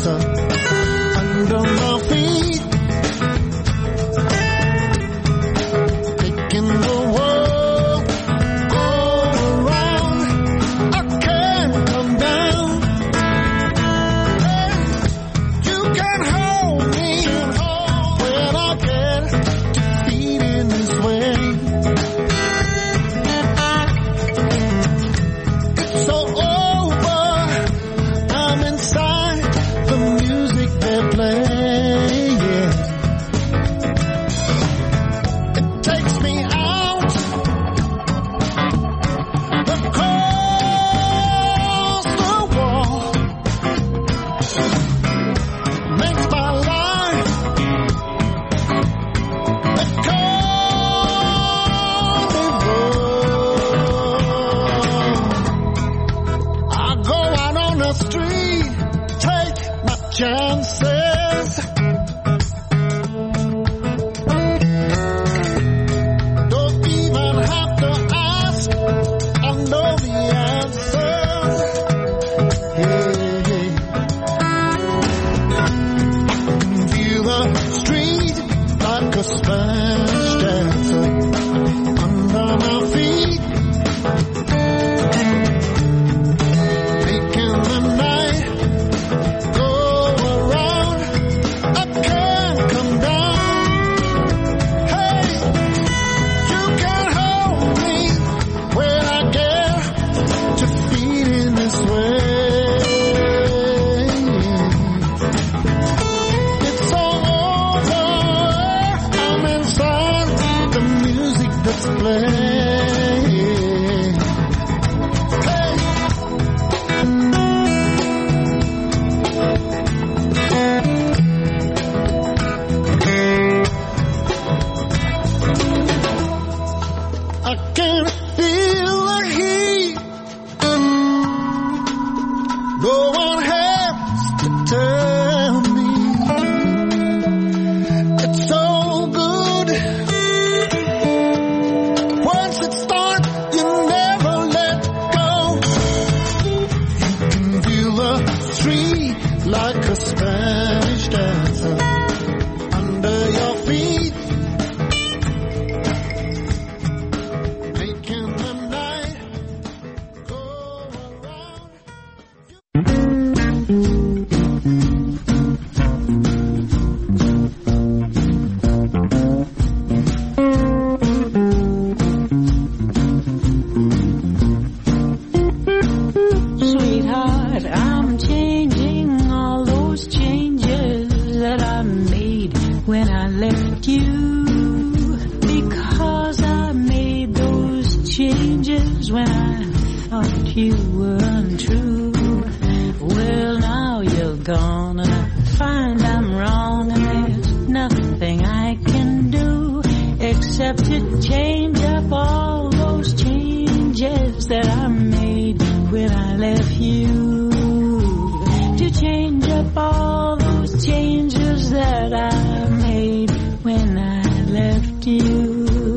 dancer under my feet, making the world go around. I can't come down. Hey, you can hold me when I get defeated this way. It's so over. I'm inside the music they're playing. It takes me out across the wall, makes my life a carnival. I go out on the street, take my chances. Don't even have to ask, I know the answers. Hey, hey. Feel the street like a Spanish dancer under my feet, making the night go around. I can't come down. Hey, you can hold me when I get defeated this way. It's all over. I'm inside the music that's playing. Hey. I can feel the heat. No one has to tell me. It's so good. Once it starts, you never let go. You can feel the street like a Spanish dancer under your feet, making the night go around. Sweetheart, I'm changing all those changes that I made when I left you, because I made those changes when I thought you were untrue. Well, now you're gone and I find I'm wrong, and there's nothing I can do except to change up all those changes that I made when I left you. To change up all those changes that I made when I left you.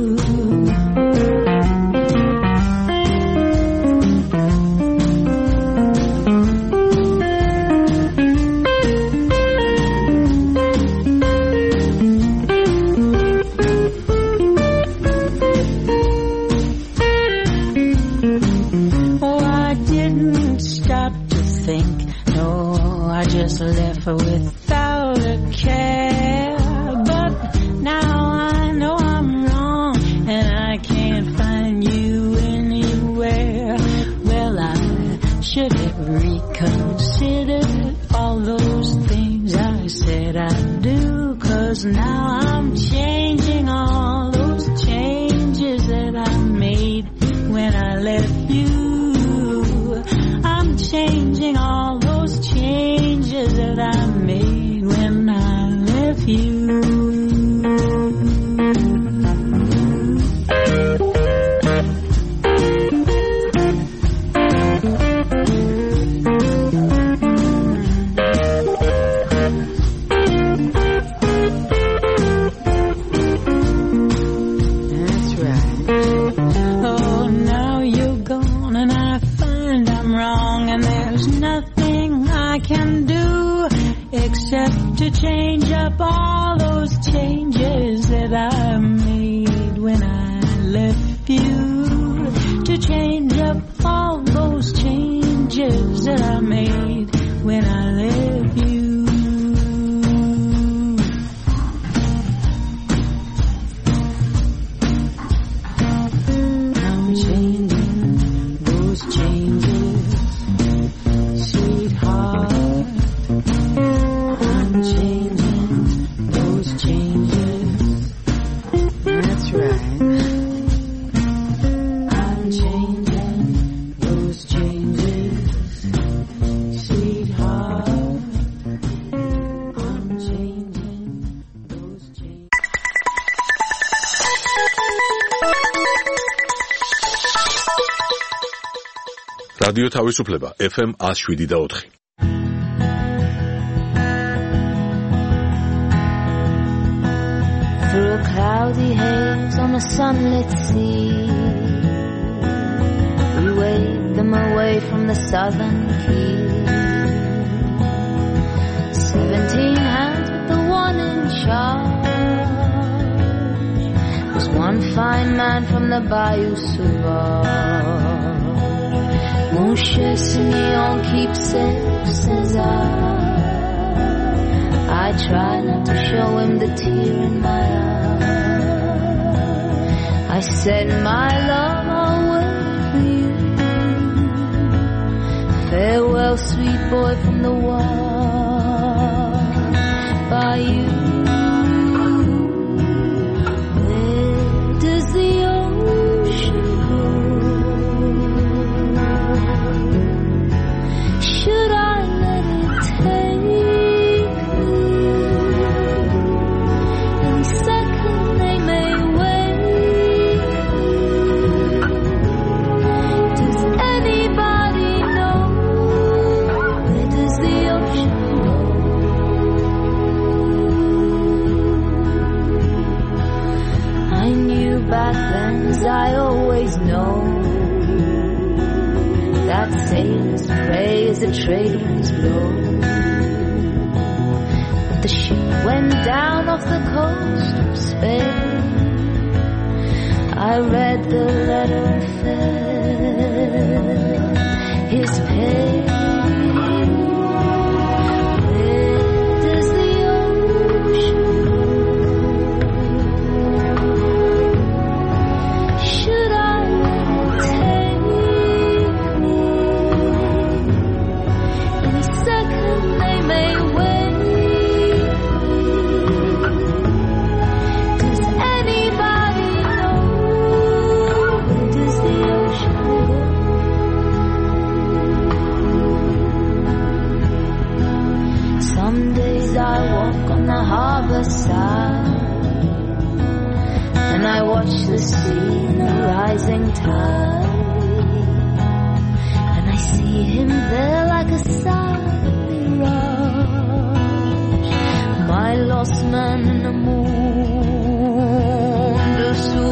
Oh, I didn't stop to think. No, I just left without a care. But now I know I'm wrong, and I can't find you anywhere. Well, I should have reconsidered all those things I said I'd do, 'cause now I'm changing all those changes that I made when I left you. I'm changing all those changes that I made when I left you. except to change up all those changes that I made when I left you. To change up all those changes that I made when I left you. I'm changing those changes, sweetheart. I'm changing those changes. That's right. I'm changing those changes, sweetheart. I'm changing those changes. რადიო თავისუფლება F M one oh seven და four. Through a cloudy haze on a sunlit sea, we waved them away from the southern key. Seventeen hands with the one in charge was one fine man from the Bayou Sauvage. Mon cher Simeon, keep safe, says I. I try not to show him the tear in my eye. I said, my love, I'll wait for you. Farewell, sweet boy from the wild bayou. Where does the ocean go? Should I let it take me? Any second they may wake me. Does anybody know? Where does the ocean go? I knew back then, as I always know, that sailors pray as the trade winds blow. But the ship went down off the coast of Spain. I read the letter and felt his pain. Where does the ocean go? Should I let it take me? Any second they may wake me. Does anybody know? Where does the ocean go? Some days I walk on the harbor side, and I watch the sea in a rising tide, and I see him there like a silent mirage, my lost man in the monde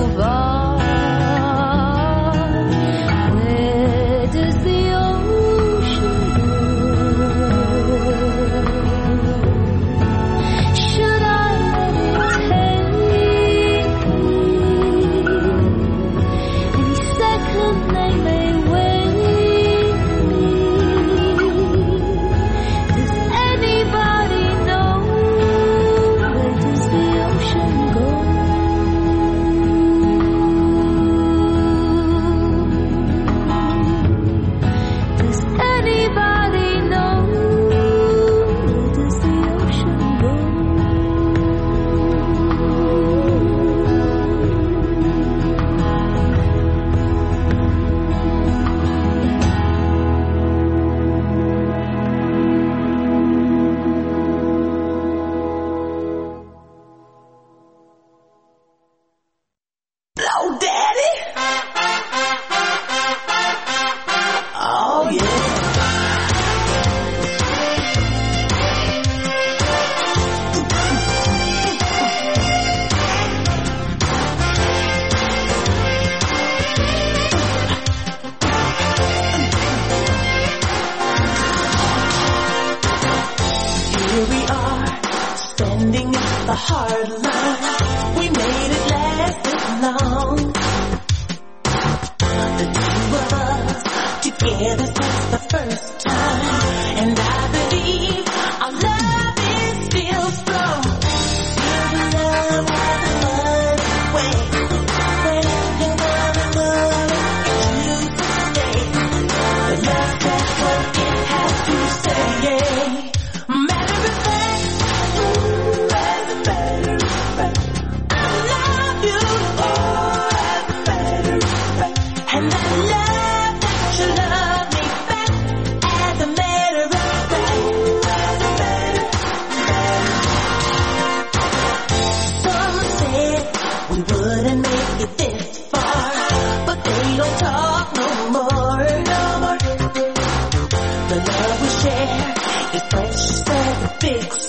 sauvage. Where does the ocean go? Should I let it take me? Any second they may wake me. Does anybody know? Where does the ocean here we are, standing at the hard line. We made it last this long. The two of us together since the first time, and I believe our love is still strong. Your love has a funny way, when you love and love it, you stay. The love says what it has to say. Matter of fact, ooh, as a matter of fact, I love you, oh, as a matter of fact, and I love that you love me back, as a matter of fact, as a matter of fact. Some said we wouldn't make it this far, but they don't talk no more, no more. The love we share is precious as a big